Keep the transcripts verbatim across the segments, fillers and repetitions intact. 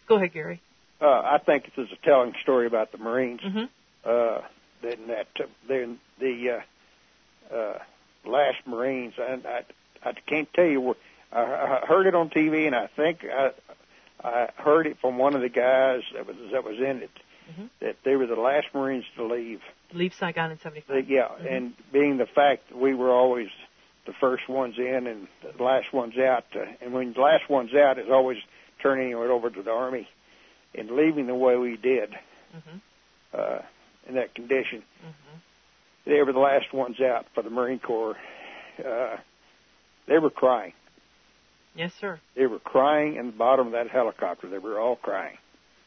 Go ahead, Gary. Uh, I think this is a telling story about the Marines. Mm-hmm. Uh, then that uh, then the uh, uh, last Marines, and I, I can't tell you where. I, I heard it on T V, and I think I, I heard it from one of the guys that was that was in it. Mm-hmm. That they were the last Marines to leave. Leave Saigon in seventy-five. Yeah, mm-hmm. and being the fact that we were always the first ones in and the last ones out, uh, and when the last ones out is always turning it over to the Army, and leaving the way we did mm-hmm. uh, in that condition. Mm-hmm. They were the last ones out for the Marine Corps. Uh, they were crying. Yes, sir. They were crying in the bottom of that helicopter. They were all crying.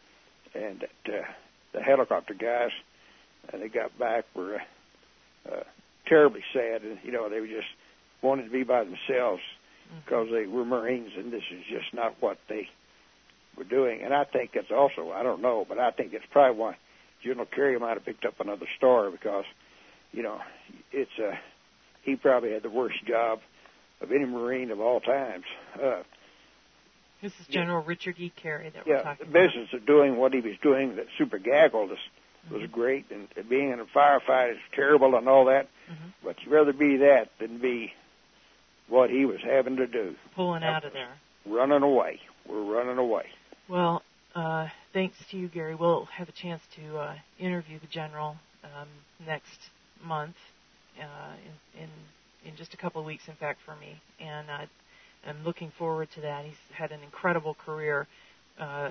And that, uh, the helicopter guys, and they got back, were uh, uh, terribly sad. And, you know, they were just wanted to be by themselves because mm-hmm. they were Marines, and this is just not what they were doing. And I think it's also, I don't know, but I think it's probably why General Carey might have picked up another star because, you know, it's uh, he probably had the worst job of any Marine of all times. Uh, this is General yeah. Richard E. Carey that yeah, we're talking the about. business of doing what he was doing, that super gaggle, was, mm-hmm. was great, and, and being in a firefight is terrible and all that, mm-hmm. but you'd rather be that than be what he was having to do. Pulling out of there. Running away. We're running away. Well, uh, thanks to you, Gary. We'll have a chance to uh, interview the General um, next month, uh, in, in in just a couple of weeks, in fact, for me. And uh, I'm looking forward to that. He's had an incredible career, uh,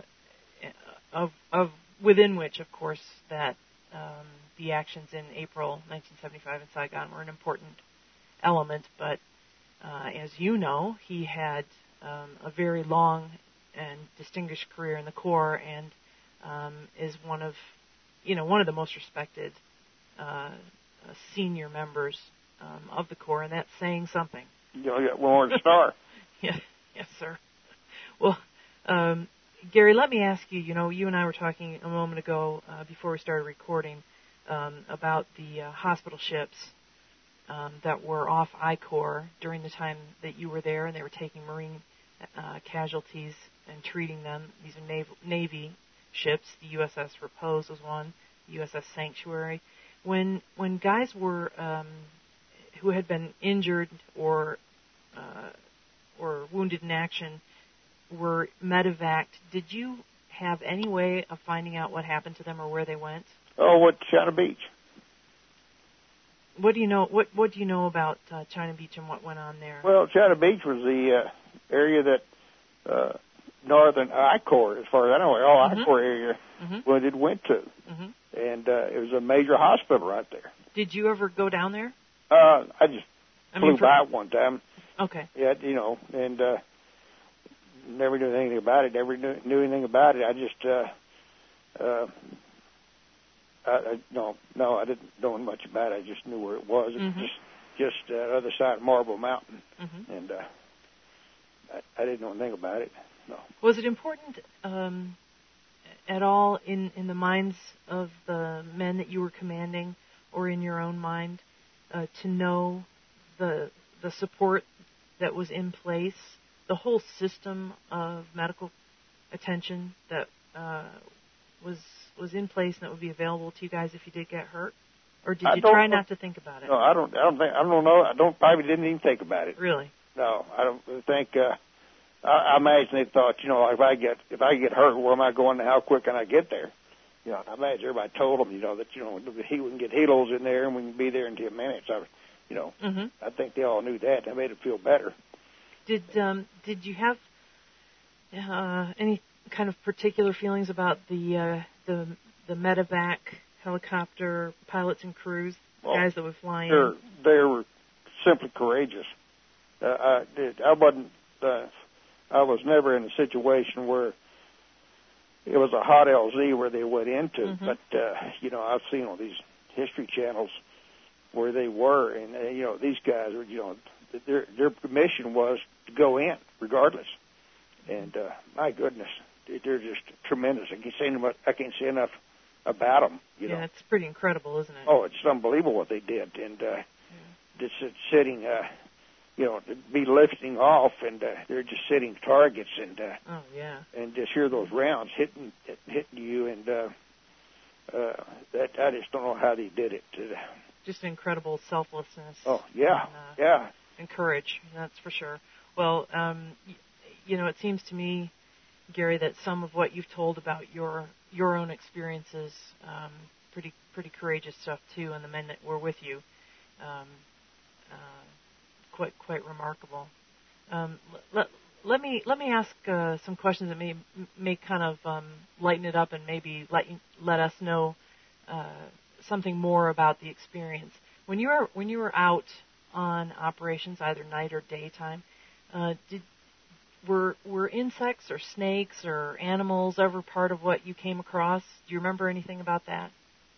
of of within which, of course, that um, the actions in April nineteen seventy-five in Saigon were an important element. But uh, as you know, he had um, a very long and distinguished career in the Corps, and um, is one of, you know, one of the most respected uh, senior members um, of the Corps, and that's saying something. You got one more star. Yes, yes, sir. Well, um, Gary, let me ask you. You know, you and I were talking a moment ago uh, before we started recording um, about the uh, hospital ships um, that were off I Corps during the time that you were there, and they were taking Marine uh, casualties and treating them. These are Navy, Navy ships. The U S S Repose was one. The U S S Sanctuary. When when guys were um, who had been injured or uh, or wounded in action were medevaced, did you have any way of finding out what happened to them or where they went? Oh, what China Beach? What do you know? What What do you know about uh, China Beach and what went on there? Well, China Beach was the uh, area that uh, northern I Corps, as far as I know, all mm-hmm. I Corps area mm-hmm. when it went to, mm-hmm. and uh, it was a major hospital right there. Did you ever go down there? Uh, I just I flew mean, for... by it one time. Okay. Yeah, you know, and uh, never knew anything about it. Never knew, knew anything about it. I just, uh, uh, I, I, no, no, I didn't know much about it. I just knew where it was. It mm-hmm. was just, just uh, other side of Marble Mountain, mm-hmm. and uh, I, I didn't know anything about it. No. Was it important um, at all in, in the minds of the men that you were commanding, or in your own mind, uh, to know the the support that was in place, the whole system of medical attention that uh, was was in place and that would be available to you guys if you did get hurt? Or did you try not to think about it? No, I don't. I don't think. I don't know. I don't. Probably didn't even think about it. Really? No, I don't think. Uh, I, I imagine they thought, you know, if I get if I get hurt, where am I going? And how quick can I get there? You know, I imagine everybody told them, you know, that you know he wouldn't get helos in there and we can be there in ten minutes. I, you know, mm-hmm. I think they all knew that. That made it feel better. Did um, did you have uh, any kind of particular feelings about the uh, the the medevac helicopter pilots and crews, well, guys that were flying? They're, they were simply courageous. Uh, I did. I wasn't. Uh, I was never in a situation where it was a hot L Z where they went into. Mm-hmm. But uh, you know, I've seen all these history channels where they were, and uh, you know, these guys were, you know, their their mission was to go in regardless. And uh, my goodness, they're just tremendous. I can't say enough. I can't say enough about them. You yeah, know, it's pretty incredible, isn't it? Oh, it's unbelievable what they did, and uh, yeah. just sitting uh, you know, to be lifting off, and uh, they're just sitting targets, and uh, oh yeah, and just hear those rounds hitting hitting you, and uh, uh, that I just don't know how they did it. Just incredible selflessness. Oh yeah, and, uh, yeah, and courage. That's for sure. Well, um, y- you know, it seems to me, Gary, that some of what you've told about your your own experiences, um, pretty pretty courageous stuff too, and the men that were with you, um, uh, quite quite remarkable. Um, let, let me let me ask uh, some questions that may may kind of um, lighten it up and maybe let you, let us know uh, something more about the experience. When you were when you were out on operations, either night or daytime, uh, did were were insects or snakes or animals ever part of what you came across? Do you remember anything about that?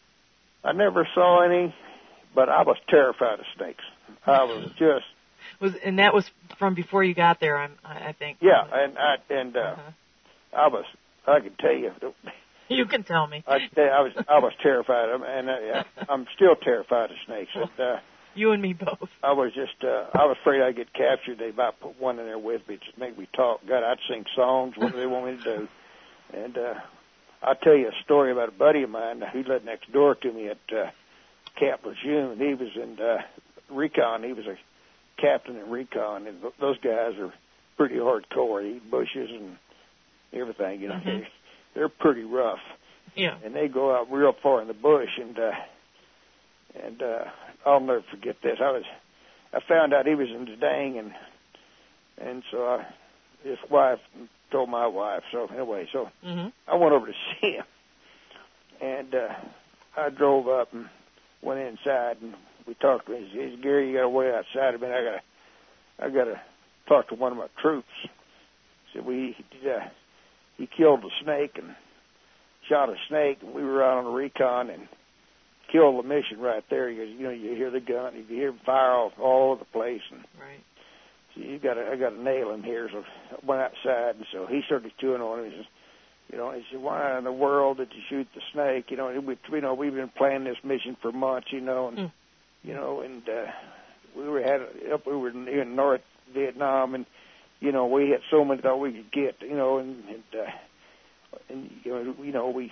I never saw any, but I was terrified of snakes. I was just was and that was from before you got there, I'm, I think. Yeah, probably. and I and uh, uh-huh. I was I could tell you. You can tell me. I could tell you, I was I was terrified of them, and uh, I'm still terrified of snakes. And, uh, you and me both. I was just uh, I was afraid I'd get captured. They might put one in there with me to make me talk. God, I'd sing songs. What do they want me to do? And uh, I'll tell you a story about a buddy of mine who lived next door to me at uh, Camp Lejeune. He was in uh, recon. He was a captain in recon, and th- those guys are pretty hardcore. They eat bushes and everything, you know. Mm-hmm. They, they're pretty rough. Yeah. And they go out real far in the bush, and uh, and uh, I'll never forget this. I was, I found out he was in Dang, and and so I, his wife told my wife. So anyway, so mm-hmm. I went over to see him, and uh, I drove up and went inside, and we talked to him. He says, "Gary, you got to wait outside a minute. I got to, I got to talk to one of my troops." So we, uh, he killed a snake and shot a snake, and we were out on the recon and killed the mission right there. Because you know, you hear the gun, you hear fire all, all over the place, and right. So you got to, I got to nail him here. So I went outside, and so he started chewing on him. He says, you know, he said, "Why in the world did you shoot the snake? You know, we, you know, we've been planning this mission for months, you know, and." Mm. You know, and uh, we were had up. We were in North Vietnam, and you know, we had so many that we could get. You know, and and, uh, and you know, you know, we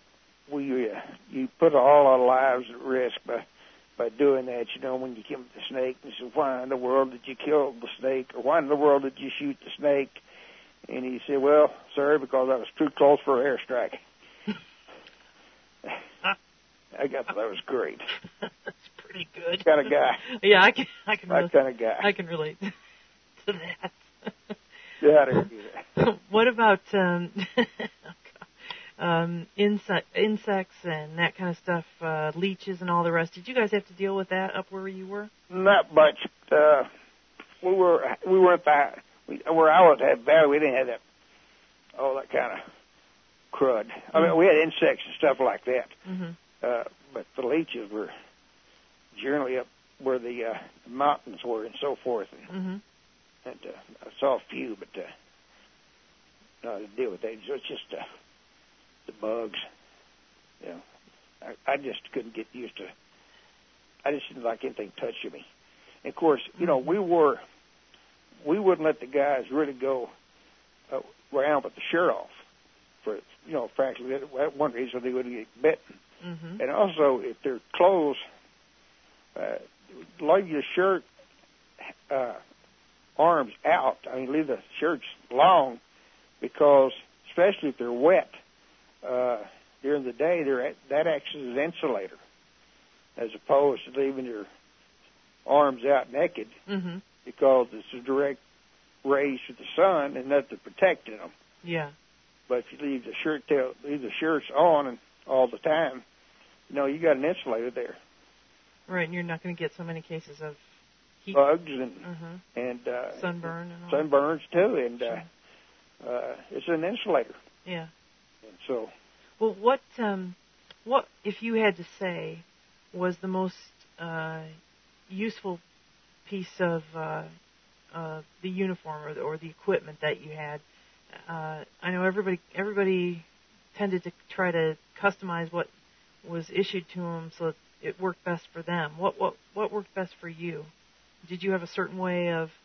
we uh, you put all our lives at risk by by doing that. You know, when you kill the snake, and said, "Why in the world did you kill the snake? Or why in the world did you shoot the snake?" And he said, "Well, sir, because I was too close for an airstrike." I got that was great. That's pretty good. Kind of guy. Yeah, I can. I can. That Really, kind of guy. I can relate to that. Get out of here. What about um, um, insect, insects and that kind of stuff, uh, leeches and all the rest? Did you guys have to deal with that up where you were? Not much. Uh, we were we weren't that. We, where I was at Valley, we didn't have that all that kind of crud. I mean, we had insects and stuff like that. Mm-hmm. Uh, but the leeches were generally up where the uh, mountains were and so forth. And, mm-hmm. and uh, I saw a few, but uh, no, to deal with that. So it's just uh, the bugs. You know, I, I just couldn't get used to. I just didn't like anything touching me. And of course, you know, we were we wouldn't let the guys really go uh, around with the shirt off for you know, frankly, that one reason they wouldn't get bitten. Mm-hmm. And also, if their clothes, uh, leave your shirt uh, arms out. I mean, leave the shirts long, because especially if they're wet uh, during the day, they're at, that acts as an insulator, as opposed to leaving your arms out naked, mm-hmm. because it's a direct rays to the sun and nothing protecting them. Yeah. But if you leave the shirt tail, leave the shirts on and all the time, you know, you got an insulator there. Right, and you're not going to get so many cases of heat. Bugs and mm-hmm. and uh, sunburn and all. sunburns too, and sure. uh, uh, it's an insulator. Yeah. And so, well, what um, what if you had to say was the most uh, useful piece of uh, uh, the uniform or the, or the equipment that you had? Uh, I know everybody everybody tended to try to customize what was issued to them so it worked best for them. What what what worked best for you? Did you have a certain way of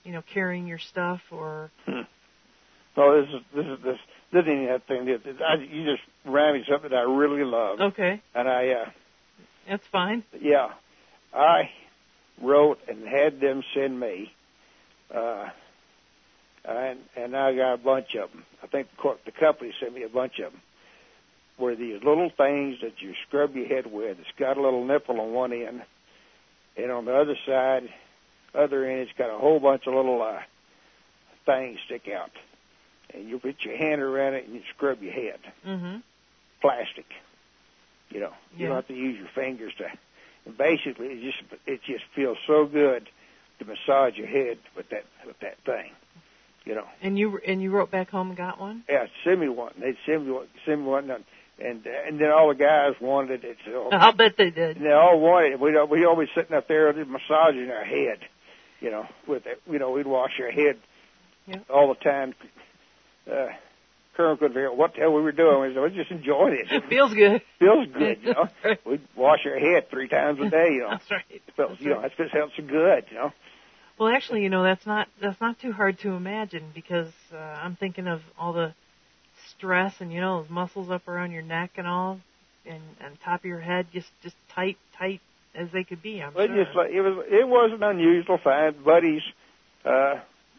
you know, carrying your stuff or? Hmm. No, this is this is this this ain't that thing. This, I, you just ran me something that I really love. Okay. And I. Uh, That's fine. Yeah, I wrote and had them send me, uh, and and I got a bunch of them. I think the, co- the company sent me a bunch of them. Were these little things that you scrub your head with? It's got a little nipple on one end, and on the other side, other end, it's got a whole bunch of little uh, things stick out. And you put your hand around it and you scrub your head. Mm-hmm. Plastic. You know, yeah. you don't have to use your fingers to. And basically, it just it just feels so good to massage your head with that with that thing. You know. And you and you wrote back home and got one? Yeah, send me one. They'd send me one, send me one, and and, and then all the guys wanted it. So, I'll bet they did. And they all wanted it. We'd we always sitting up there just massaging our head. You know, with it. You know, we'd wash our head yeah. all the time. Uh, Colonel couldn't figure out what the hell we were doing. We, said, we just enjoyed it. It feels good. Feels good, you know. We'd wash our head three times a day, you know. That's right. It felt, that's you right. know, that just felt so good, you know. Well, actually, you know, that's not that's not too hard to imagine because uh, I'm thinking of all the stress and, you know, those muscles up around your neck and all, and and top of your head, just just tight, tight as they could be. I'm well, sure. Just like, it was, it wasn't unusual. Find buddies, uh,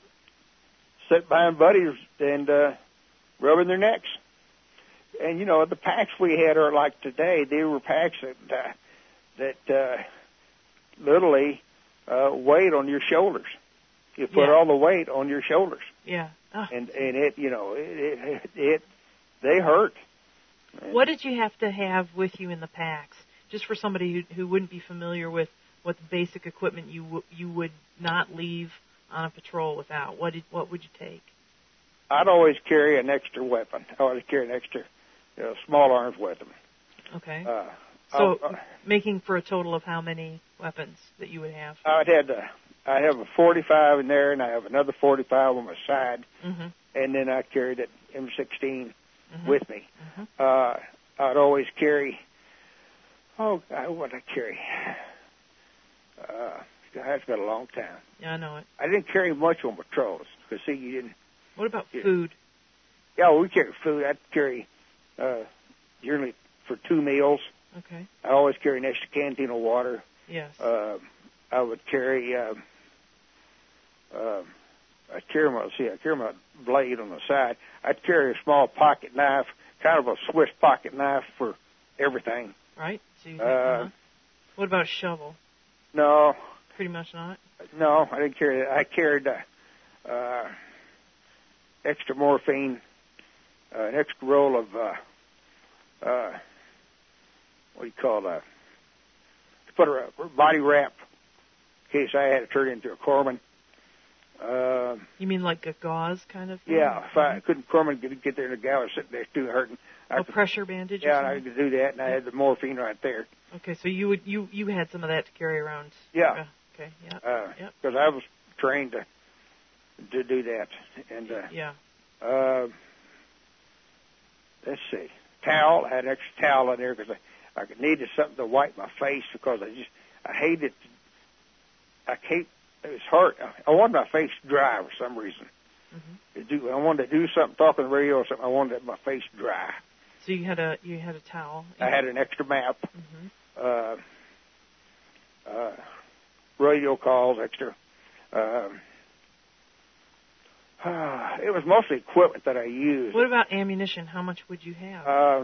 sit behind buddies and uh, rubbing their necks. And, you know, the packs we had are like today. They were packs that, uh, that uh, literally uh, weighed on your shoulders. You put yeah. all the weight on your shoulders. Yeah. Oh. And and it, you know, it, it, it they hurt. What did you have to have with you in the packs? Just for somebody who, who wouldn't be familiar with what the basic equipment you w- you would not leave on a patrol without. What did what would you take? I'd always carry an extra weapon. I always carry an extra, you know, small arms weapon. Okay. Uh, so uh, making for a total of how many weapons that you would have? I'd had uh, I have a forty-five in there, and I have another forty-five on my side, mm-hmm. and then I carried an M sixteen mm-hmm. with me. Mm-hmm. Uh, I'd always carry. Oh God, what did I carry? Uh, that's been a long time. Yeah, I know it. I didn't carry much on patrols because see, you didn't. What about you, food? Yeah, we carry food. I'd carry uh, usually for two meals. Okay. I always carry an extra canteen of water. Yes. Uh, I would carry. Uh, uh, I carry my see. I carry my blade on the side. I'd carry a small pocket knife, kind of a Swiss pocket knife for everything. Right. So you uh, uh-huh. What about a shovel? No. Pretty much not. No, I didn't carry that. I carried uh, uh, extra morphine, uh, an extra roll of uh, uh, what do you call that? To put a body wrap in case I had to turn it into a corpsman. Uh, you mean like a gauze kind of thing? Yeah, if I couldn't corpsman get, get there, and the guy was sitting there too hurting. I a could, pressure bandage? Yeah, or and I could do that, and I had the morphine right there. Okay, so you would you you had some of that to carry around? Yeah. Uh, okay. Yeah. Uh, yep. Because I was trained to to do that, and uh, yeah. Uh, let's see, towel. I had an extra towel in there because I, I needed something to wipe my face because I just I hated. I can't. It was hard. I wanted my face dry for some reason. Mm-hmm. To do, I wanted to do something, talk on the radio or something. I wanted my face dry. So you had a you had a towel. I had an extra map. Mm-hmm. Uh, uh, radio calls, extra. Uh, uh, it was mostly equipment that I used. What about ammunition? How much would you have? Uh,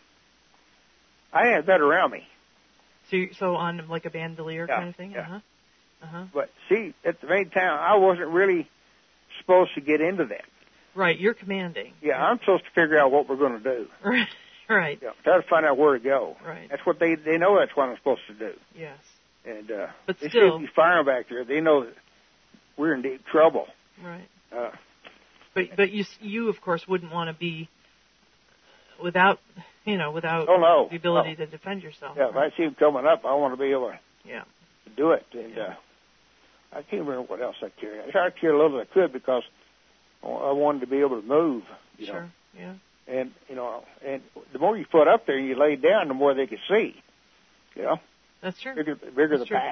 I had that around me. So you, so on like a bandolier yeah, kind of thing? Yeah. Uh-huh. Uh-huh. But see, at the main town, I wasn't really supposed to get into that. Right, you're commanding. Yeah, I'm supposed to figure out what we're going to do. Right, right. Yeah, try to find out where to go. Right. That's what they they know. That's what I'm supposed to do. Yes. And uh, but they still, see me firing back there. They know that we're in deep trouble. Right. Uh, but but you you of course wouldn't want to be without you know without oh, no. the ability no. to defend yourself. Yeah, right? if I see them coming up, I want to be able to yeah. do it. And yeah. uh, I can't remember what else I carried. I tried to carry a little as I could because I wanted to be able to move. You sure. know. Yeah. And you know, and the more you put up there, you lay down, the more they could see. You know. That's true. Bigger, bigger That's the true. pack.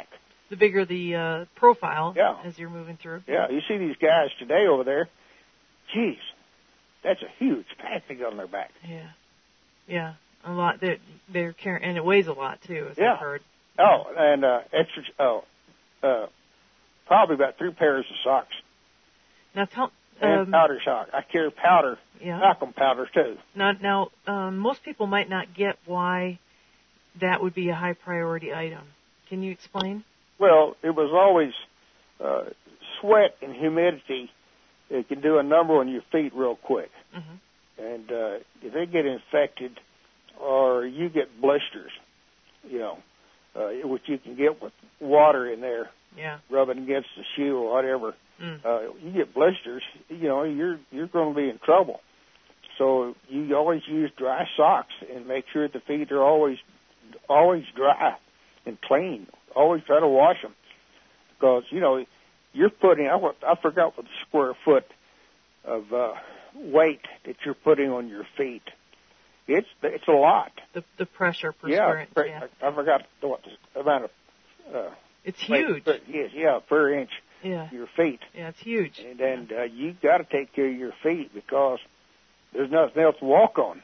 the bigger the uh, profile yeah. as you're moving through. Yeah, you see these guys today over there. Geez, that's a huge pack they got on their back. Yeah, yeah, a lot. They're, they're carrying, and it weighs a lot too, as yeah. I've heard. Oh, and uh, extra. Oh, uh, probably about three pairs of socks. Now tell. And um, powder sock. I carry powder, yeah. talcum powder too. Now, now um, most people might not get why that would be a high priority item. Can you explain? Well, it was always uh, sweat and humidity. It can do a number on your feet real quick. Mm-hmm. And uh, if they get infected or you get blisters, you know, uh, which you can get with water in there, yeah. rubbing against the shoe or whatever, mm. uh, you get blisters, you know, you're you're going to be in trouble. So you always use dry socks and make sure the feet are always always dry and clean. Always try to wash them because, you know, you're putting, I, I forgot what the square foot of uh, weight that you're putting on your feet. It's it's a lot. The the pressure per yeah, square inch. Per, yeah, I, I forgot what the amount of. Uh, it's huge. Per, yes, yeah, per inch. Yeah. Your feet. Yeah, it's huge. And and uh, you got to take care of your feet because there's nothing else to walk on.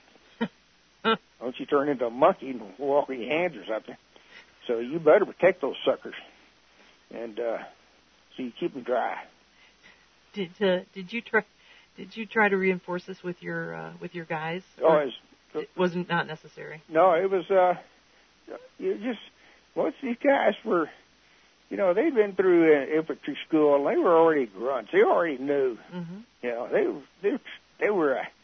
Don't you turn into a monkey and walk with your hands or something? So you better protect those suckers, and uh, so you keep them dry. Did uh, did you try? Did you try to reinforce this with your uh, with your guys? Oh, it, was, it wasn't not necessary. No, it was. Uh, you just most of these guys were, you know, they'd been through uh, infantry school and they were already grunts. They already knew. Mm-hmm. You know, they they they were, uh,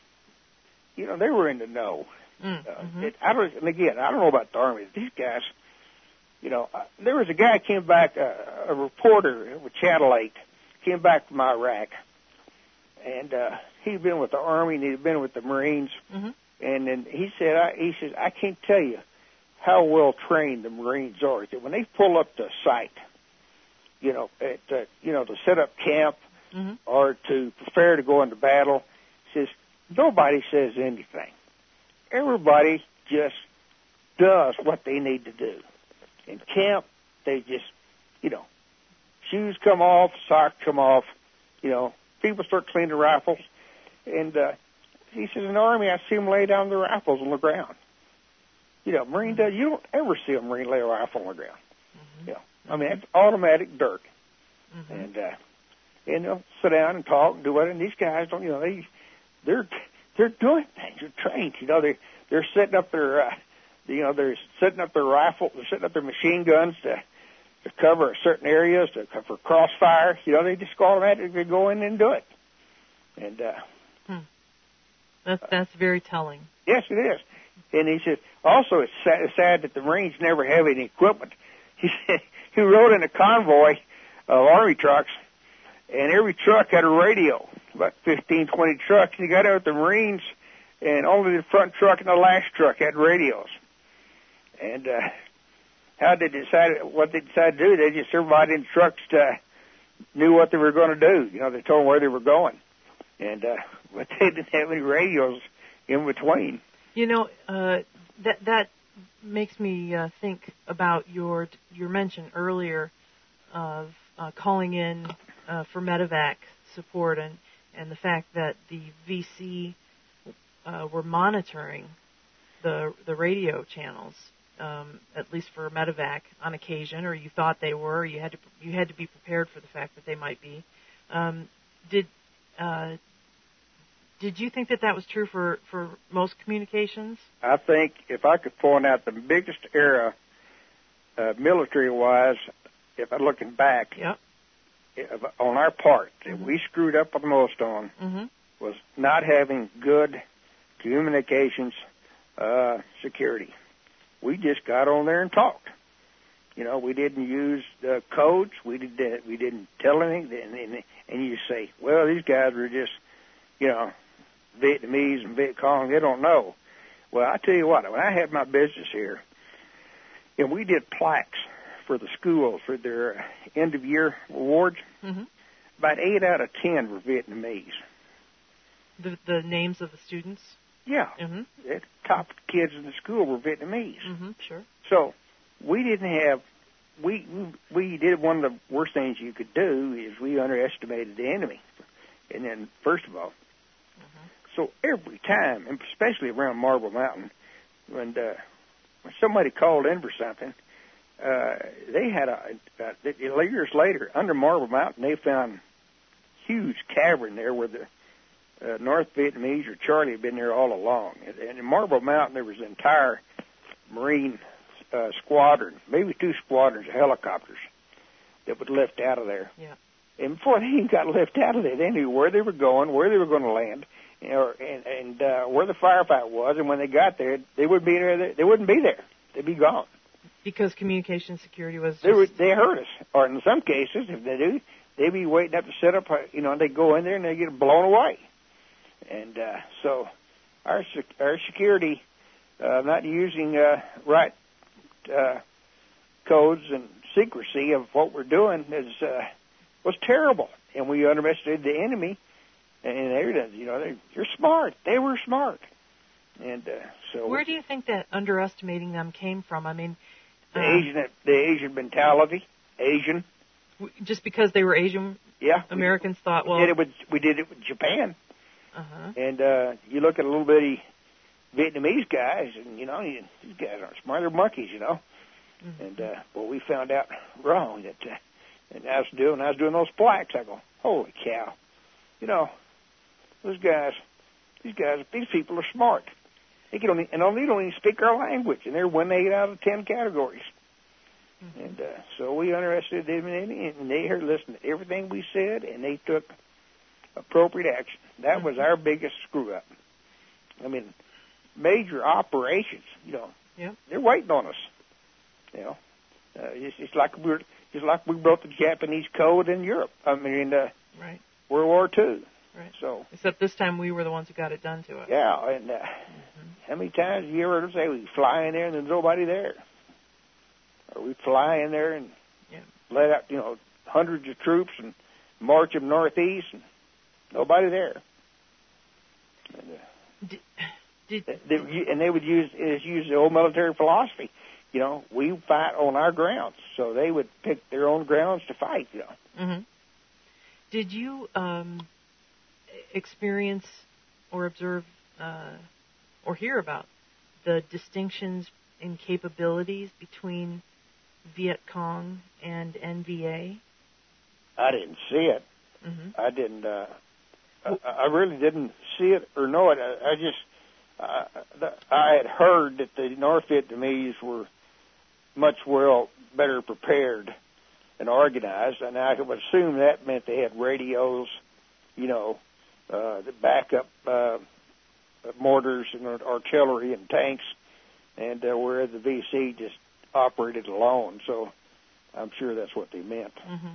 you know, they were in the know. Mm-hmm. Uh, it, I don't. And again, I don't know about the Army. These guys, you know, uh, there was a guy came back, uh, a reporter with Channel eight, came back from Iraq. And uh, he'd been with the Army and he'd been with the Marines. Mm-hmm. And then he said, I, he says, I can't tell you how well trained the Marines are. That when they pull up to site, you know, at, uh, you know, to set up camp mm-hmm. or to prepare to go into battle, he says nobody says anything. Everybody just does what they need to do. In camp, they just, you know, shoes come off, socks come off, you know. People start cleaning the rifles, and uh, he says, in the Army, I see them lay down their rifles on the ground. You know, Marine does. You don't ever see a Marine lay a rifle on the ground. Mm-hmm. You know, I mean, it's automatic dirt, mm-hmm. and uh, and they'll sit down and talk and do what. And these guys don't, you know, they they're they're doing things. They're trained. You know, they they're setting up their, uh, you know, they're setting up their rifle, they're setting up their machine guns to. to cover certain areas, to cover crossfire. You know, they just automatically go in and do it. And uh, hmm. that's that's very telling. Yes, it is. And he said, also it's sad, it's sad that the Marines never have any equipment. He said he rode in a convoy of Army trucks, and every truck had a radio, about fifteen, twenty trucks. And he got out with the Marines, and only the front truck and the last truck had radios. And uh, how they decided what they decided to do? They just everybody in the trucks uh, knew what they were going to do. You know, they told them where they were going, and uh, but they didn't have any radios in between. You know, uh, that that makes me uh, think about your your mention earlier of uh, calling in uh, for medevac support, and and the fact that the V C uh, were monitoring the the radio channels. Um, at least for medevac on occasion, or you thought they were. You had to you had to be prepared for the fact that they might be. Um, did uh, did you think that that was true for, for most communications? I think if I could point out the biggest era, uh, military-wise, if I'm looking back, yep. on our part, mm-hmm. that we screwed up the most on mm-hmm. was not having good communications uh, security. We just got on there and talked. You know, we didn't use the codes. We did. We didn't tell anything. And, and, and you say, well, these guys are just, you know, Vietnamese and Viet Cong. They don't know. Well, I tell you what. When I had my business here, and we did plaques for the schools for their end of year awards. Mm-hmm. About eight out of ten were Vietnamese. The the names of the students. Yeah, mm-hmm. the top kids in the school were Vietnamese. Mm-hmm, sure. So we didn't have we we did one of the worst things you could do is we underestimated the enemy. And then, first of all, mm-hmm. so every time, and especially around Marble Mountain, when uh, when somebody called in for something, uh, they had a, a years later under Marble Mountain they found huge cavern there where the uh, North Vietnamese or Charlie had been there all along. And, and in Marble Mountain there was an entire Marine uh, squadron, maybe two squadrons of helicopters that was left out of there. Yeah. And before they even got left out of there, they knew where they were going, where they were going to land, you know, and, and uh, where the firefight was. And when they got there, they would be there. They wouldn't be there. They'd be gone. Because communication security was. Just... They were. They heard us, or in some cases, if they do, they'd be waiting up to set up. You know, they go in there and they get blown away. And uh, so, our our security, uh, not using uh, right uh, codes and secrecy of what we're doing is. Uh, was terrible, and we underestimated the enemy, and they, you know, they, they're smart. They were smart, and uh, so. Where do you think that underestimating them came from? I mean, the uh, Asian, the Asian mentality, Asian. Just because they were Asian, yeah, Americans we, thought, well, we did it with we did it with Japan, uh-huh. and uh, you look at a little bitty Vietnamese guys, and you know, these guys aren't smart; they're monkeys, you know. Mm-hmm. And uh, well, we found out wrong that. Uh, And I was doing, I was doing those plaques. I go, holy cow! You know, those guys, these guys, these people are smart. They can only, and they don't even speak our language, and they're one eight out of ten categories. Mm-hmm. And uh, so we underestimated them, and they heard, listened to everything we said, and they took appropriate action. That mm-hmm. was our biggest screw up. I mean, major operations. You know, yep. they're waiting on us. You know, uh, it's, it's like we're. Just like we broke the Japanese code in Europe. I mean, in uh, right. World War Two. Right. So. Except this time we were the ones who got it done to us. Yeah, and uh, mm-hmm. how many times have you ever say we fly in there and there's nobody there? Or we fly in there and yeah. let out, you know, hundreds of troops and march them northeast and nobody there. And, uh, did, did, they, they, and they would use use the old military philosophy. You know, we fight on our grounds, so they would pick their own grounds to fight, you know. Mm-hmm. Did you um, experience or observe uh, or hear about the distinctions in capabilities between Viet Cong and N V A? I didn't see it. Mm-hmm. I didn't, uh, I, I really didn't see it or know it. I, I just, uh, I had heard that the North Vietnamese were much well better prepared and organized, and I would assume that meant they had radios, you know, uh, the backup uh, mortars and artillery and tanks, and uh, whereas the V C just operated alone. So I'm sure that's what they meant. Mm-hmm.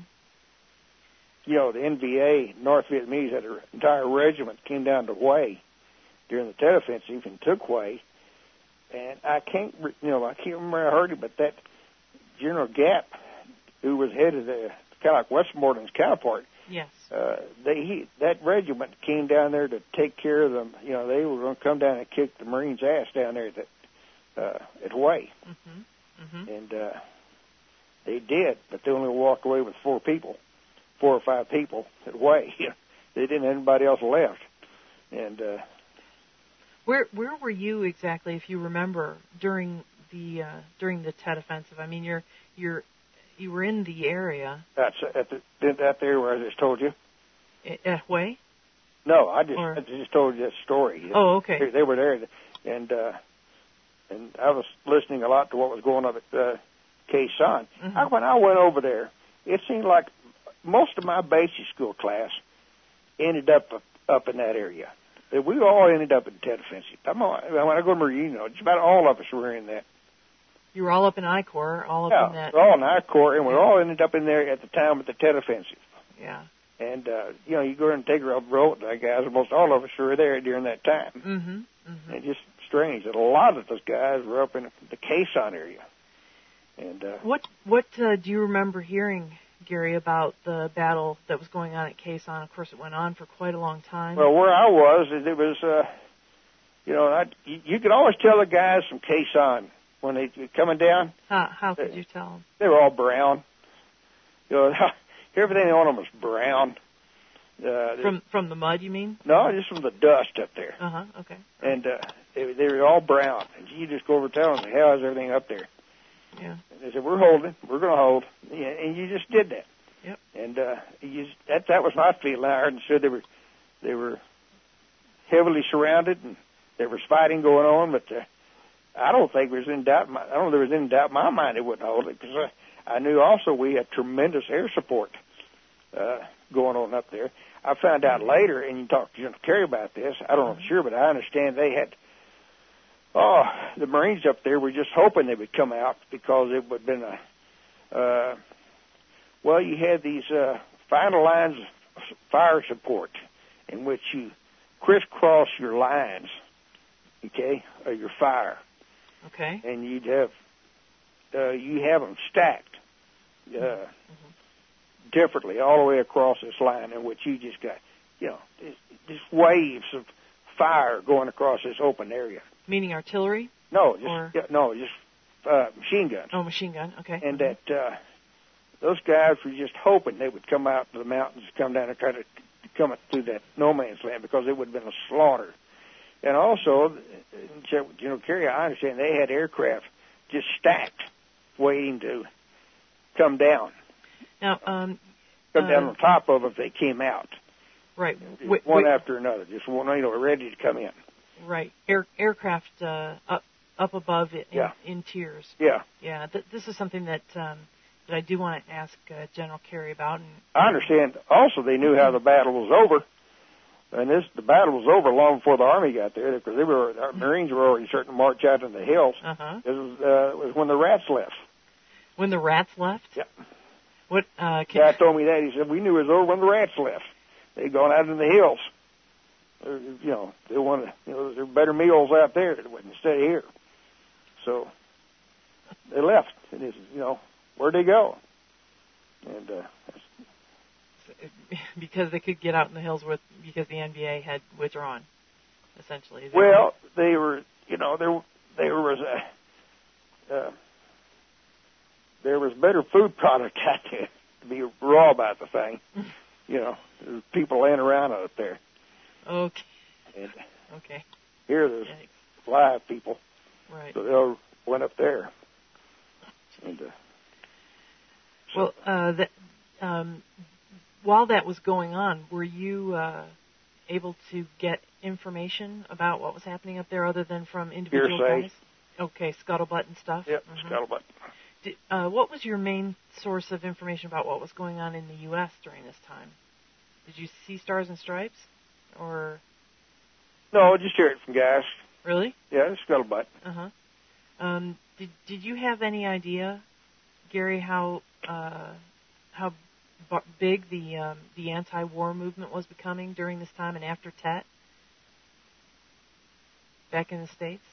You know, the N V A, North Vietnamese, had an entire regiment came down to Hue during the Tet Offensive and took Hue. And I can't, you know, I can't remember I heard it, but that General Gap, who was head of the, kind of like Westmoreland's counterpart, yes, uh, they he, that regiment came down there to take care of them. You know, they were going to come down and kick the Marines' ass down there at uh, at Hue, mm-hmm. Mm-hmm. and uh, they did, but they only walked away with four people, four or five people at Hue. They didn't have anybody else left, and. Uh, Where where were you exactly, if you remember, during the uh, during the Tet Offensive? I mean, you're you're you were in the area. That's at the that there where I just told you. At Hue? No, I just or? I just told you that story. Oh, okay. They, they were there, and uh, and I was listening a lot to what was going on at uh, Khe Sanh. Mm-hmm. I, when I went over there, it seemed like most of my basic school class ended up up in that area. We all ended up in Tet Offensive. I'm all, when I go to Marine, just about all of us were in that. You were all up in I Corps, all up yeah, in that. we're all in I Corps, and we all ended up in there at the time of the Tet Offensive. Yeah. And, uh, you know, you go and take her off the road, like guys, almost all of us were there during that time. Mm-hmm. Mm-hmm. And it's just strange that a lot of those guys were up in the Khe Sanh area. And uh, What, what uh, do you remember hearing, Gary, about the battle that was going on at Khe Sanh? Of course, it went on for quite a long time. Well, where I was, it was, uh, you know, I, you, you could always tell the guys from Khe Sanh when they were coming down. How, how could they, you tell them? They were all brown. You know, everything on them was brown. Uh, from from the mud, you mean? No, just from the dust up there. Uh huh. Okay. And uh, they, they were all brown. And you just go over and tell them, how's everything up there? Yeah. And they said, we're holding. We're going to hold. Yeah, and you just did that. Yep. And uh, you just, that that was my feeling. I heard and said they were they were heavily surrounded and there was fighting going on, but uh, I don't think there was any doubt. In my, I don't think there was any doubt in my mind they wouldn't hold it because I, I knew also we had tremendous air support uh, going on up there. I found out later, and you talked to General Kerry about this. I don't know for sure, but I understand they had. Oh, the Marines up there were just hoping they would come out because it would have been a. Uh, well, you had these uh, final lines of fire support in which you crisscross your lines, okay, of your fire. Okay. And you'd have uh, you have them stacked uh, mm-hmm. differently all the way across this line, in which you just got, you know, just waves of fire going across this open area. Meaning artillery? No, just or? yeah, no, just uh, machine guns. Oh, machine gun. Okay. And mm-hmm. that uh, those guys were just hoping they would come out to the mountains, come down and try to come through that no man's land because it would have been a slaughter. And also, you know, Kerry, I understand they had aircraft just stacked, waiting to come down. Now, um, come uh, down on top of it if they came out. Right. Wait, one wait. after another, just one, you know, ready to come in. Right. Air, aircraft uh, up up above it in, yeah. in tiers. Yeah. Yeah. Th- this is something that um, that I do want to ask uh, General Kerry about. And, I understand. Also, they knew how the battle was over, and this the battle was over long before the Army got there because they were our Marines were already starting to march out in the hills. Uh-huh. It was uh, it was when the rats left. When the rats left? Yep. What? Uh, can Guy told me that. He said we knew it was over when the rats left. They'd gone out in the hills. Or, you know, they wanted, you know, there were better meals out there instead of here. So they left. And he said, you know, where'd they go? And uh, because they could get out in the hills with because the N B A had withdrawn, essentially. They well, were, they were, you know, there there was a uh, there was better food product out there. To be raw about the thing, you know, there's people laying around out there. Okay. And okay. Here there's Yikes. live people. Right. So they all went up there. And, uh, so. Well, uh, that, um, while that was going on, were you uh, able to get information about what was happening up there other than from individual Hearsay. guys? Okay, scuttlebutt and stuff? Yep, mm-hmm. scuttlebutt. Did, uh, what was your main source of information about what was going on in the U S during this time? Did you see Stars and Stripes? Or no, just hear it from guys. Really? Yeah, it's scuttlebutt. Uh huh. Um, did Did you have any idea, Gary, how uh, how b- big the um, the anti-war movement was becoming during this time and after Tet back in the States?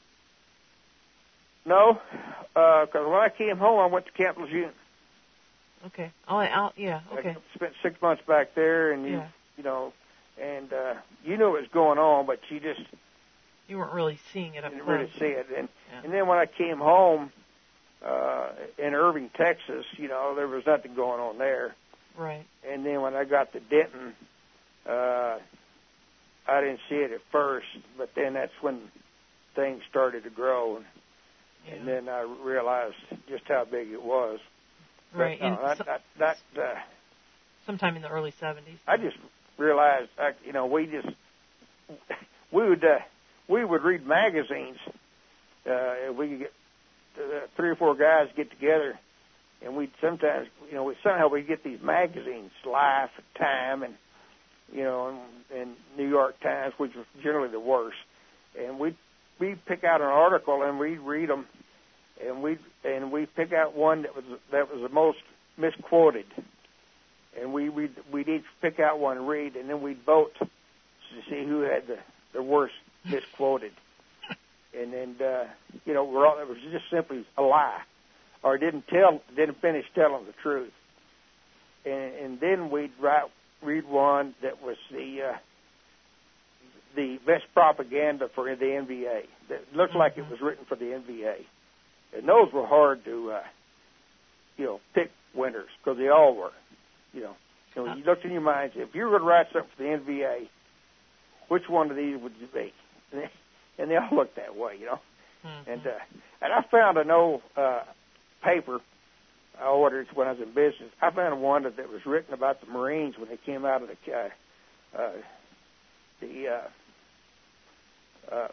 No, because uh, when I came home, I went to Camp Lejeune. Okay. I'll, I'll yeah. Okay. I spent six months back there, and you yeah. you know. And uh, you knew what was going on, but you just you weren't really seeing it up didn't close. really see it. And yeah. and then when I came home uh, in Irving, Texas, you know, there was nothing going on there. Right. And then when I got to Denton, uh, I didn't see it at first, but then that's when things started to grow, and, yeah. and then I realized just how big it was. Right. But, no, not, so, not, not, uh, sometime in the early seventies. I just realized, I, you know, we just we would uh, we would read magazines. Uh, we could get uh, three or four guys get together, and we'd sometimes, you know, we somehow we'd get these magazines, Life, Time, and you know, and, and New York Times, which was generally the worst. And we'd we'd pick out an article and we'd read them, and we and we pick out one that was that was the most misquoted. And we we'd, we'd each pick out one and read, and then we'd vote to see who had the, the worst misquoted. And then, uh, you know, we're all, it was just simply a lie, or didn't tell, didn't finish telling the truth. And, and then we'd write, read one that was the uh, the best propaganda for the N B A. That looked mm-hmm. like it was written for the N B A. And those were hard to, uh, you know, pick winners because they all were. You know, so you looked in your mind, if you were going to write something for the N B A, which one of these would you be? And they, and they all looked that way, you know. Mm-hmm. And uh, and I found an old uh, paper I ordered when I was in business. I found one that, that was written about the Marines when they came out of the uh, uh, the uh, uh,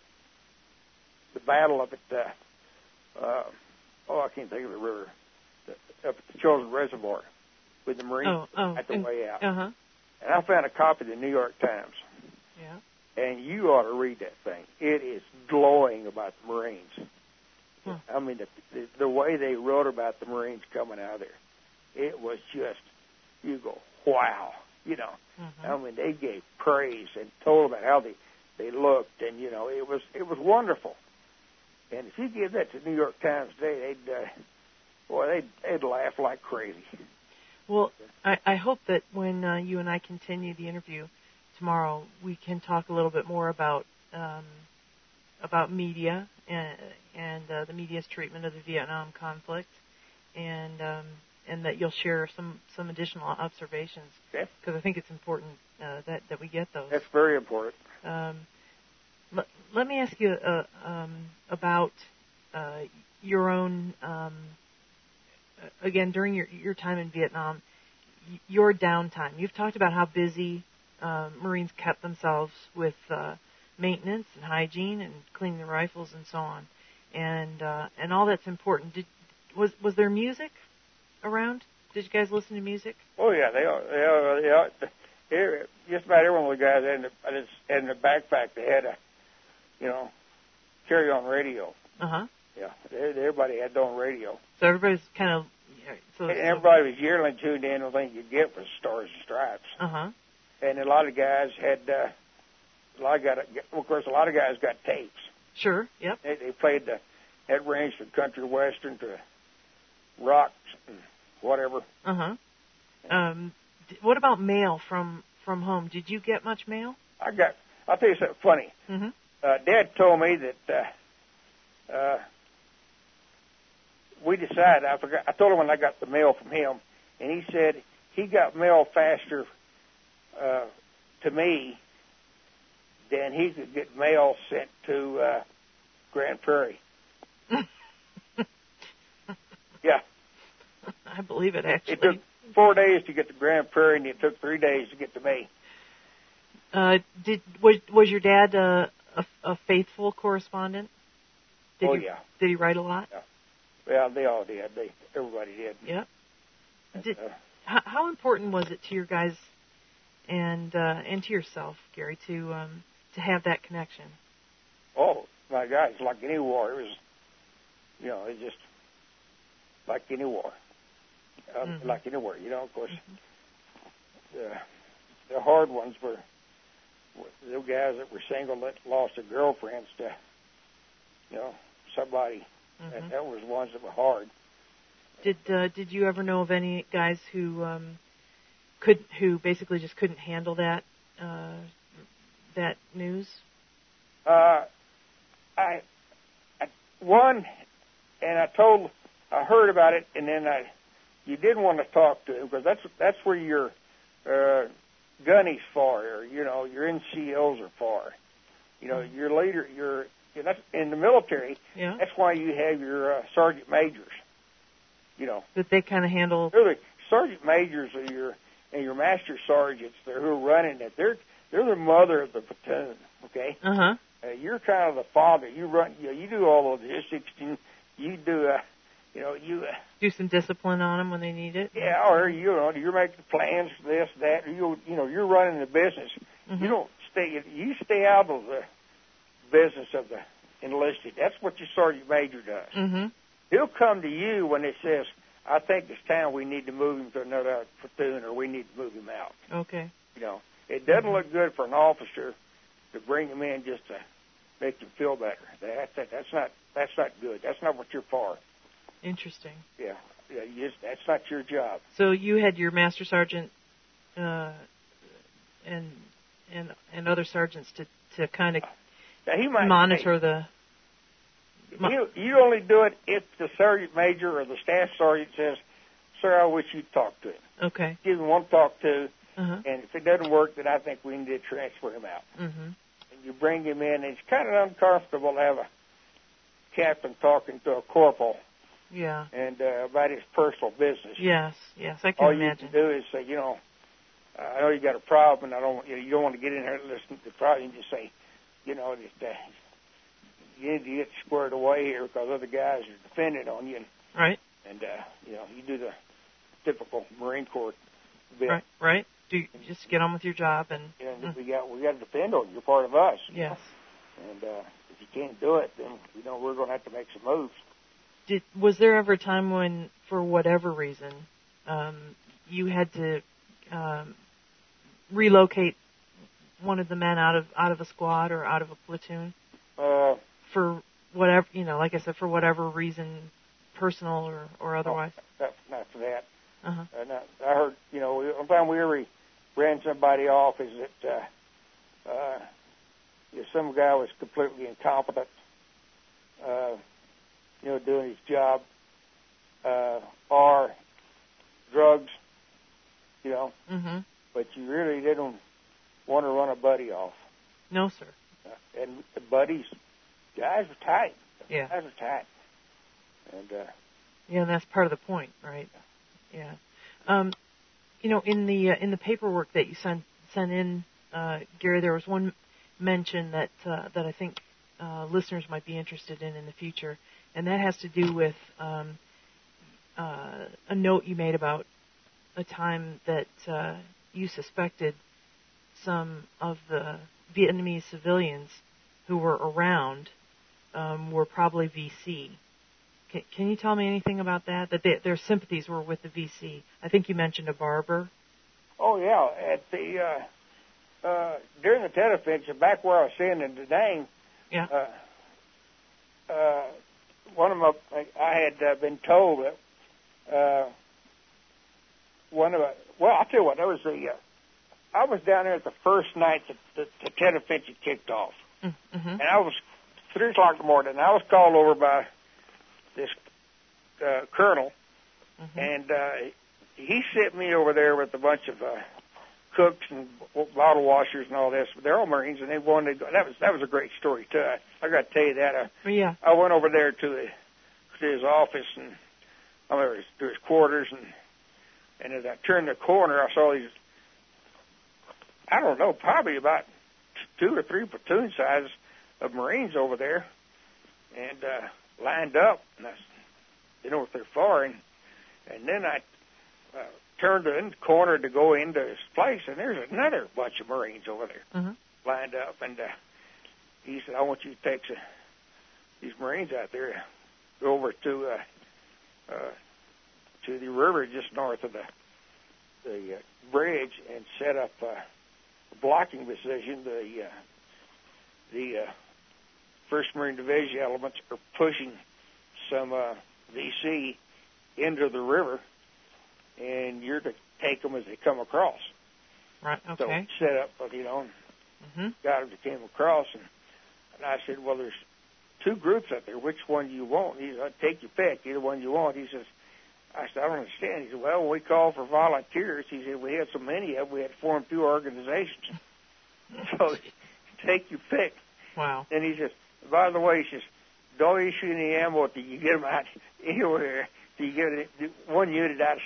the battle up at uh, uh, oh I can't think of the river the, up at the Chosen Reservoir with the Marines oh, oh, at the and, way out. Uh-huh. And I found a copy of the New York Times. Yeah. And you ought to read that thing. It is glowing about the Marines. Huh. I mean, the, the, the way they wrote about the Marines coming out of there, it was just, you go, wow. You know, mm-hmm. I mean, they gave praise and told about how they, they looked, and, you know, it was it was wonderful. And if you give that to the New York Times today, they'd, uh, boy, they'd, they'd laugh like crazy. Well, I, I hope that when uh, you and I continue the interview tomorrow, we can talk a little bit more about um, about media and, and uh, the media's treatment of the Vietnam conflict, and um, and that you'll share some, some additional observations, because okay. I think it's important uh, that that we get those. That's very important. Um, let, let me ask you uh, um, about uh, your own. Um, Again, during your, your time in Vietnam, your downtime, you've talked about how busy uh, Marines kept themselves with uh, maintenance and hygiene and cleaning the rifles and so on, and uh, and all that's important. Did, was was there music around? Did you guys listen to music? Oh yeah, they are. They are. They are. They, just about every one of the guys had in the, in the backpack. They had a, you know, carry-on radio. Uh huh. Yeah, everybody had their own radio. So everybody's kind of... So, and everybody was yearly tuned in. The thing you get was Stars and Stripes. Uh-huh. And a lot of guys had... Uh, a lot of guys, of course, a lot of guys got tapes. Sure, yep. They, they played the... That ranged from country western to rock and whatever. Uh-huh. Um, what about mail from, from home? Did you get much mail? I got... I'll tell you something funny. Mm-hmm. Uh, Dad told me that... Uh, uh, we decided, I forgot, I told him when I got the mail from him, and he said he got mail faster uh, to me than he could get mail sent to uh, Grand Prairie. Yeah. I believe it, actually. It took four days to get to Grand Prairie, and it took three days to get to me. Uh, did was, was your dad uh, a, a faithful correspondent? Did oh, you, yeah. Did he write a lot? Yeah. Well, they all did. They, everybody did. Yep. Did, uh, how, how important was it to your guys and uh, and to yourself, Gary, to um, to have that connection? Oh, my God, it's like any war. It was, you know, it's just like any war, uh, mm-hmm. like any war. You know, of course, mm-hmm. the the hard ones were, were the guys that were single that lost their girlfriends to, you know, somebody. Mm-hmm. And that was ones that were hard. Did uh, Did you ever know of any guys who um, could who basically just couldn't handle that uh, that news? Uh, I, I one, and I told I heard about it, and then I you didn't want to talk to him because that's that's where your uh, gunnies for, or you know your N C Os are for. You know mm-hmm. your leader, your Yeah, that's, in the military, yeah. That's why you have your uh, sergeant majors. You know that they kind of handle. Really, sergeant majors are your and your master sergeants. They're who are running it. They're they're the mother of the platoon. Okay. Uh-huh. Uh, you're kind of the father. You run. You know, you do all of this. You, you do. Uh, you know you uh, do some discipline on them when they need it. Yeah, or you know you're making plans for this, that. You you know you're running the business. Mm-hmm. You don't stay. You stay out of the business of the enlisted. That's what your sergeant major does. Mm-hmm. He'll come to you when it says, I think it's time we need to move him to another platoon or we need to move him out. Okay. You know, it doesn't mm-hmm. look good for an officer to bring him in just to make him feel better. That, that, that's not that's not good. That's not what you're for. Interesting. Yeah. yeah you just, that's not your job. So you had your master sergeant uh, and and and other sergeants to, to kind of Now, he might monitor say, the My, you you only do it if the sergeant major or the staff sergeant says, "Sir, I wish you'd talk to him." Okay. Give him one talk to, uh-huh. and if it doesn't work, then I think we need to transfer him out. Mm-hmm. And you bring him in, and it's kind of uncomfortable to have a captain talking to a corporal. Yeah. And uh, about his personal business. Yes, yes, I can All imagine. you can do is say, you know, uh, I know you got a problem, and I don't, you, know, you don't want to get in here and listen to the problem. You just say, you know, just, uh, you need to get squared away here because other guys are depending on you. And, right. And uh, you know, you do the typical Marine Corps bit. Right. Right. Do you just get on with your job and. And mm. we got we got to depend on you. You're part of us. Yes. And uh, if you can't do it, then you know we're going to have to make some moves. Did, was there ever a time when, for whatever reason, um, you had to um, relocate one of the men out of out of a squad or out of a platoon? Uh, for whatever, you know, like I said, for whatever reason, personal or, or otherwise? No, not, not for that. Uh-huh. Uh, not, I heard, you know, one time we ever ran somebody off is that uh, uh, if some guy was completely incompetent, uh, you know, doing his job, uh, or drugs, you know, mm-hmm. but you really didn't want to run a buddy off. No, sir. Uh, and the buddies, guys were tight. Yeah. Guys were tight. And, uh, yeah, and that's part of the point, right? Yeah. Um, you know, in the uh, in the paperwork that you sent sent in, uh, Gary, there was one mention that uh, that I think uh, listeners might be interested in in the future, and that has to do with um, uh, a note you made about a time that uh, you suspected some of the Vietnamese civilians who were around um, were probably V C. Can, can you tell me anything about that? That they, their sympathies were with the V C. I think you mentioned a barber. Oh yeah, at the uh, uh, during the Tet Offensive, back where I was staying in Da Nang, yeah. Uh, uh, one of my I had uh, been told that uh, one of the, well, I'll tell you what, that was the uh, I was down there at the first night that the, the Tet Offensive kicked off, mm-hmm. and I was three o'clock in the morning, and I was called over by this uh, colonel, mm-hmm. and uh, he sent me over there with a bunch of uh, cooks and bottle washers and all this. They're all Marines, and they wanted to go. That was that was a great story too. I, I got to tell you that. I, yeah. I went over there to the to his office and I mean, to his quarters, and and as I turned the corner, I saw these. I don't know, probably about two or three platoon sizes of Marines over there, and uh, lined up. And I didn't know if they're far, and and then I uh, turned in the corner to go into his place, and there's another bunch of Marines over there mm-hmm. lined up. And uh, he said, "I want you to take the, these Marines out there, go over to uh, uh, to the river just north of the the uh, bridge, and set up uh, a blocking position. The uh, the uh, First Marine Division elements are pushing some uh, V C into the river, and you're to take them as they come across." Right. Okay. So set up, you know, mm-hmm. got them to came across, and, and I said, "Well, there's two groups out there. Which one do you want?" He said, "Take your pick, either one you want." He says, I said, "I don't understand." He said, "Well, when we called for volunteers," he said, "we had so many of them, we had to form two organizations." So take your pick. Wow. And he says, "By the way," he says, "don't issue any ammo till you get them out anywhere, till you get it, one unit out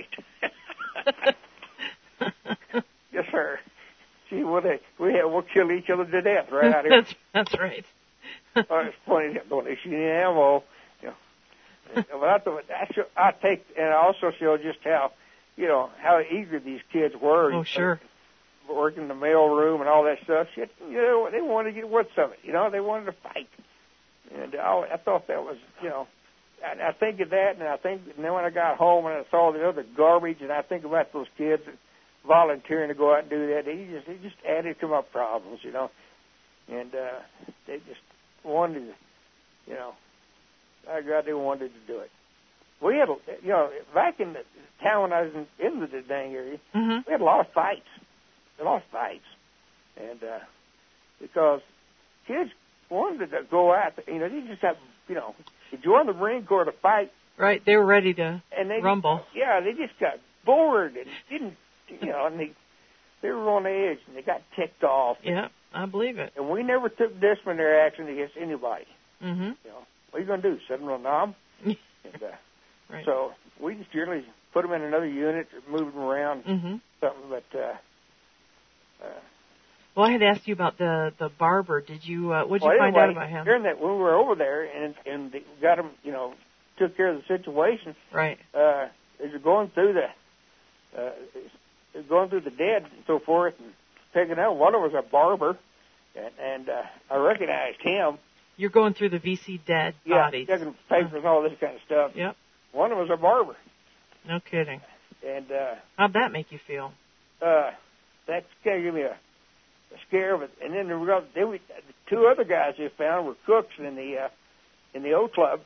of sight." Yes, sir. See, we'll, we have, we'll kill each other to death right out here. that's, that's right. Oh, it's funny. Don't issue any ammo. You know. But I thought, I, show, I take, and I also show just how, you know, how eager these kids were. Oh, sure. Working in the mail room and all that stuff. Shit, you know, they wanted to get what's of it. You know, they wanted to fight. And I, I thought that was, you know, I, I think of that, and I think, and then when I got home and I saw the other garbage, and I think about those kids volunteering to go out and do that, they just, they just added to my problems, you know. And uh, they just wanted to, you know, I God, they wanted to do it. We had, you know, back in the town when I was in, in the Da Nang area, mm-hmm. we had a lot of fights. A lot of fights. And uh, because kids wanted to go out. You know, they just got, you know, they joined the Marine Corps to fight. Right, they were ready to and they rumble. Just, yeah, they just got bored and didn't, you know, and they they were on the edge and they got ticked off. Yeah, I believe it. And we never took disciplinary action against anybody. Mm-hmm. You know, what are you going to do? Sit them on nom? and, uh, right. So we just generally put them in another unit, move them around, mm-hmm. something. But uh, uh, well, I had asked you about the the barber. Did you uh, what did well, you find anyway, out about him? During that, when we were over there and and they got him, you know, took care of the situation. Right. Uh, as you're going through the uh, going through the dead and so forth, and picking out, one of them was a barber, and, and uh, I recognized him. You're going through the V C dead yeah, bodies. Yeah, checking papers and all this kind of stuff. Yep. One of them was a barber. No kidding. And uh, how'd that make you feel? Uh, that kind of gave me a, a scare. But and then there were there were two other guys they found were cooks in the uh, in the O Club,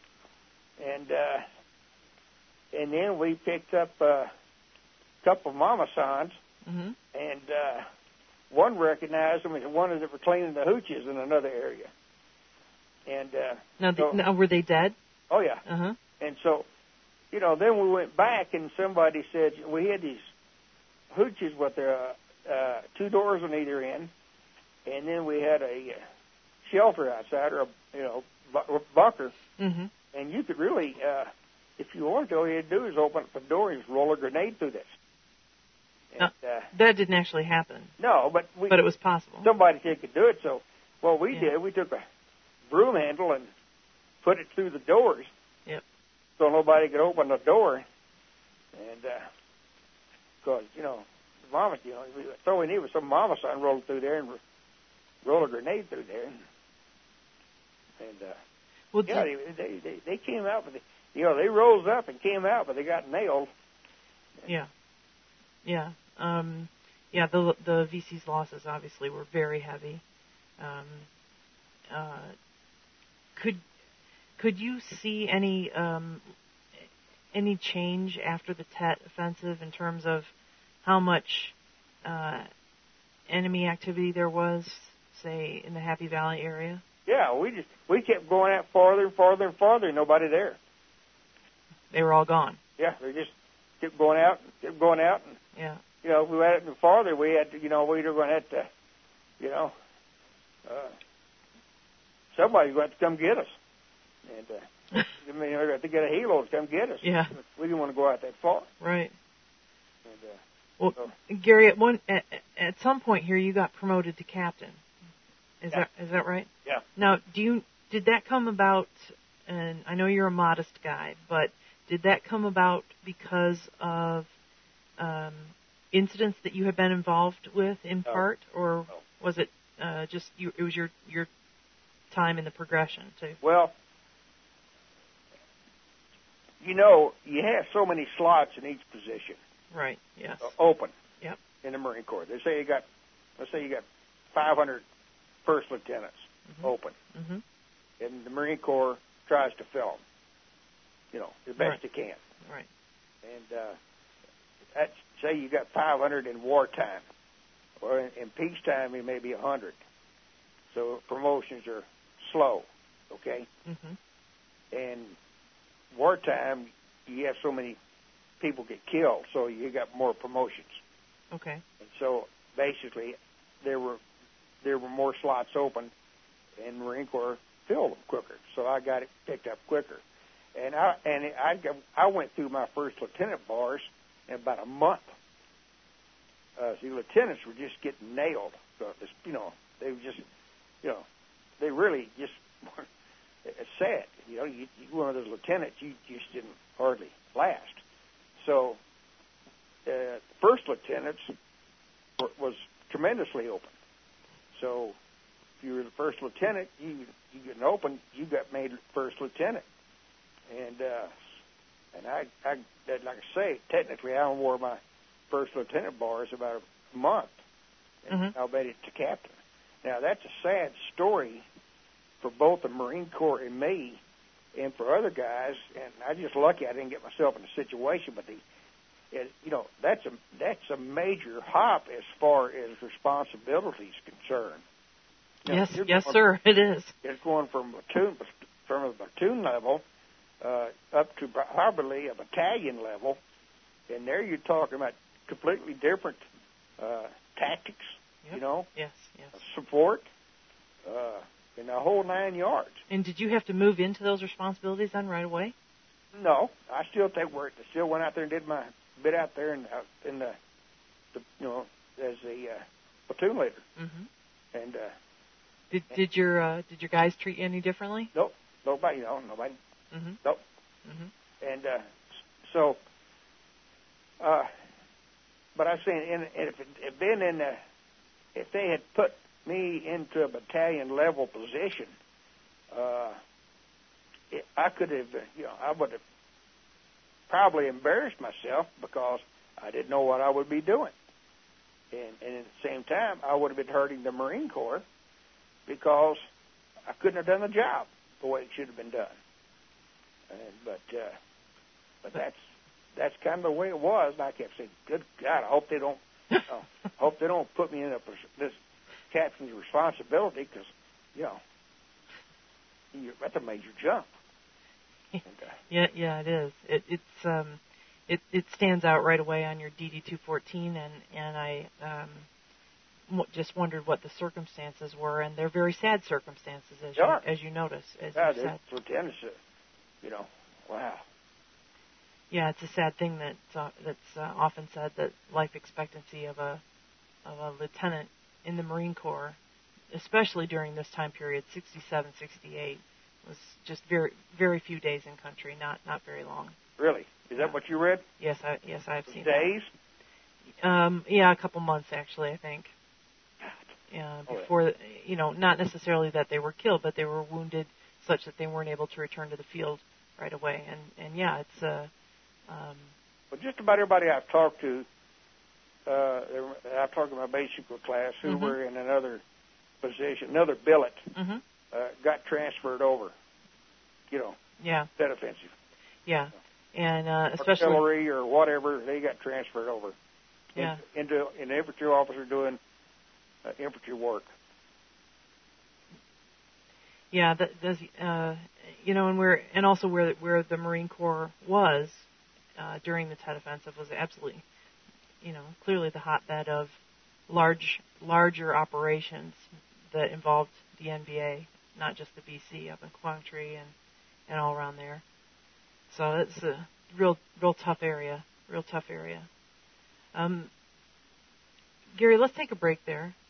and uh, and then we picked up uh, a couple of mama sons, mm-hmm. and uh, one recognized them, and one that were cleaning the hooches in another area. And uh, now, the, so, now, were they dead? Oh yeah. Uh huh. And so, you know, then we went back, and somebody said we had these hooches with the uh, uh, two doors on either end, and then we had a uh, shelter outside, or a you know bu- bunker, mm-hmm. and you could really, uh, if you wanted to, all you had to do is open up the door and just roll a grenade through this. And, no, uh, that didn't actually happen. No, but we, but it was possible. Somebody said could do it, so what we yeah. did, we took a broom handle and put it through the doors. Yep. So nobody could open the door, and because uh, you know, mama, you know, that's all we need was some mama son roll through there and roll a grenade through there, and, and uh, well, yeah, they, they they they came out, but they, you know, they rose up and came out, but they got nailed. Yeah, yeah, um, yeah. The the V C's losses obviously were very heavy. Um, uh, could Could you see any um, any change after the Tet offensive in terms of how much uh, enemy activity there was, say, in the Happy Valley area? Yeah, we just we kept going out farther and farther and farther, and nobody there. They were all gone. Yeah, they just kept going out, and kept going out, and yeah, you know, if we went out farther, we had to, you know, we were going to have to, you know, uh, somebody's going to have to come get us. And uh, I mean, we have to get a helo to come get us. Yeah. We didn't want to go out that far. Right. And, uh, well, so. Gary, at one at, at some point here, you got promoted to captain. Is yeah. that is that right? Yeah. Now, do you did that come about? And I know you're a modest guy, but did that come about because of um, incidents that you had been involved with in no. part, or no. was it uh, just you, it was your your time in the progression too? Well, you know, you have so many slots in each position. Right. Yes. Uh, open. Yep. In the Marine Corps, they say you got, let's say you got five hundred first lieutenants mm-hmm. open, mm-hmm. and the Marine Corps tries to fill them, you know, the best right. it can. Right. And uh, that's, say you got five hundred in wartime, or in, in peacetime you may be one hundred. So promotions are slow, okay? Mm-hmm. And wartime, you have so many people get killed, so you got more promotions. Okay. And so basically, there were there were more slots open, and Marine Corps filled them quicker. So I got it picked up quicker, and I and I I went through my first lieutenant bars in about a month. Uh, the lieutenants were just getting nailed. So it's, you know, they were just, you know, they really just. It's sad, you know. You, you one of those lieutenants, you just didn't hardly last. So, uh, first lieutenants were, was tremendously open. So, if you were the first lieutenant, you you get open, you got made first lieutenant. And uh, and I, I, like I say, technically, I wore my first lieutenant bars about a month, and mm-hmm. I made it to captain. Now that's a sad story for both the Marine Corps and me, and for other guys. And I'm just lucky I didn't get myself in a situation. But the, it, you know, that's a that's a major hop as far as responsibility is concerned. You know, yes, you're yes, going, sir, it is. It's going from platoon from a platoon level uh, up to probably a battalion level, and there you're talking about completely different uh, tactics. Yep. You know, yes, yes, support, uh, in the whole nine yards. And did you have to move into those responsibilities then right away? No, I still take work. I still went out there and did my bit out there in, uh, in the, the, you know, as a uh, platoon leader. Mm-hmm. And uh, did did your uh, did your guys treat you any differently? Nope, nobody, you know, nobody. Mm-hmm. Nope. Mm-hmm. And uh, so, uh, but I was saying, in, if it had been in the, if they had put me into a battalion level position, uh, it, I could have, you know, I would have probably embarrassed myself because I didn't know what I would be doing. And, and at the same time, I would have been hurting the Marine Corps because I couldn't have done the job the way it should have been done. And, but uh, but that's that's kind of the way it was. And I kept saying, "Good God, I hope they don't, you know, hope they don't put me in a, this captain's responsibility because, you know, you're, that's a major jump." And, uh, yeah, yeah, it is. It, it's um, it it stands out right away on your D D two fourteen, and and I um, just wondered what the circumstances were, and they're very sad circumstances, as you as you notice, as yeah, you said. Lieutenants, uh, you know, wow. Yeah, it's a sad thing that uh, that's uh, often said that life expectancy of a of a lieutenant in the Marine Corps, especially during this time period, sixty-seven, sixty-eight, was just very very few days in country, not not very long. Really? Is that yeah. what you read? Yes, I yes I've seen days. That. Um, yeah, a couple months actually, I think. Uh, before, oh, yeah. you know, not necessarily that they were killed, but they were wounded such that they weren't able to return to the field right away. And and yeah, it's uh, um, well, just about everybody I've talked to, uh, I've talked to my basic class who mm-hmm. were in another position, another billet, mm-hmm. uh, got transferred over. You know, yeah, that offensive. Yeah, and uh, especially artillery or whatever, they got transferred over. Yeah. In, into an infantry officer doing uh, infantry work. Yeah, that does. Uh, you know, and where and also where where the Marine Corps was uh, during the Tet Offensive was absolutely, you know, clearly the hotbed of large larger operations that involved the N B A, not just the B C up in Quang Tri and and all around there. So it's a real real tough area, real tough area. Um, Gary, let's take a break there.